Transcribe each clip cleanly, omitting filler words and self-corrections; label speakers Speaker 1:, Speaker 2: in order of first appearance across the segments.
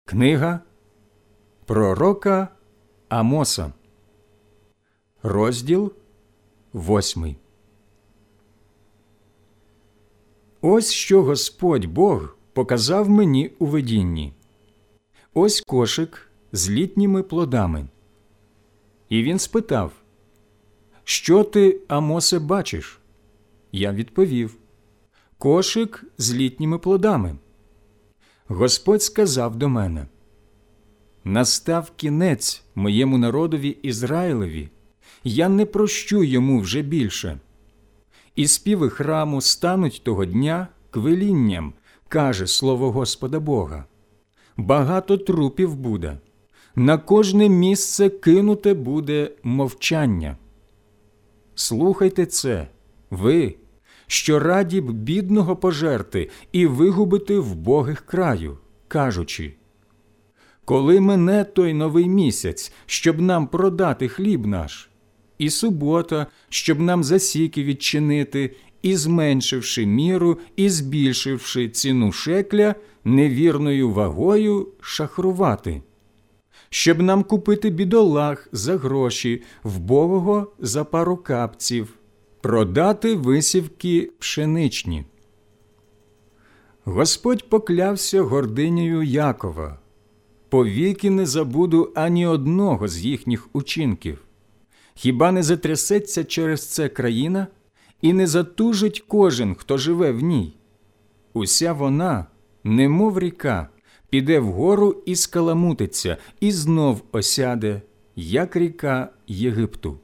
Speaker 1: Книга пророка Амоса, розділ 8. Ось що Господь Бог показав мені у видінні. Ось кошик з літніми плодами. І він спитав: «Що ти, Амосе, бачиш?» Я відповів: «Кошик з літніми плодами». Господь сказав до мене: «Настав кінець моєму народові Ізраїлеві, я не прощу йому вже більше. І співи храму стануть того дня квилінням, каже слово Господа Бога. Багато трупів буде, на кожне місце кинуте буде мовчання. Слухайте це, ви, що раді б бідного пожерти і вигубити вбогих краю, кажучи: коли мине той новий місяць, щоб нам продати хліб наш, і субота, щоб нам засіки відчинити, і зменшивши міру, і збільшивши ціну шекля, невірною вагою шахрувати, щоб нам купити бідолах за гроші, вбогого за пару капців, продати висівки пшеничні». Господь поклявся гординею Якова: «Повіки не забуду ані одного з їхніх учинків. Хіба не затрясеться через це країна, і не затужить кожен, хто живе в ній? Уся вона, немов ріка, піде вгору і скаламутиться, і знов осяде, як ріка Єгипту.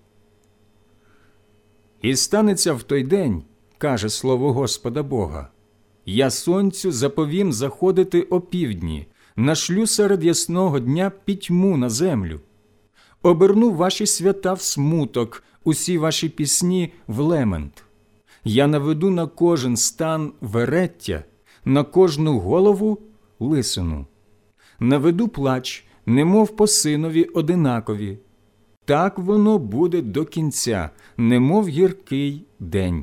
Speaker 1: І станеться в той день, каже слово Господа Бога, я сонцю заповім заходити опівдні, нашлю серед ясного дня пітьму на землю. Оберну ваші свята в смуток, усі ваші пісні в лемент. Я наведу на кожен стан вереття, на кожну голову лисину. Наведу плач, немов по синові одинакові. Так воно буде до кінця, немов гіркий день.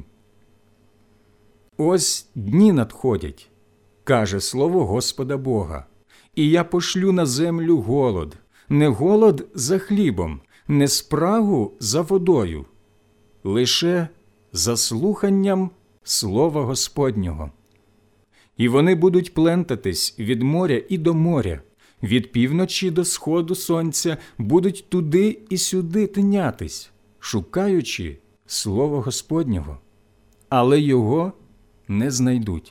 Speaker 1: Ось дні надходять, каже слово Господа Бога, і я пошлю на землю голод, не голод за хлібом, не спрагу за водою, лише за слуханням слова Господнього. І вони будуть плентатись від моря і до моря, від півночі до сходу сонця, будуть туди і сюди тинятись, шукаючи слова Господнього, але його не знайдуть.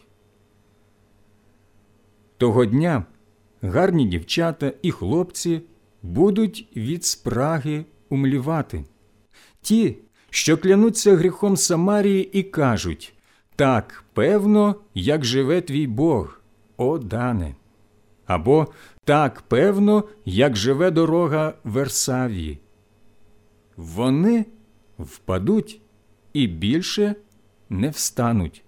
Speaker 1: Того дня гарні дівчата і хлопці будуть від спраги умлівати. Ті, що клянуться гріхом Самарії і кажуть: «Так, певно, як живе твій Бог, о Дане!» Або «Так, певно, як живе дорога Версавії». Вони впадуть і більше не встануть.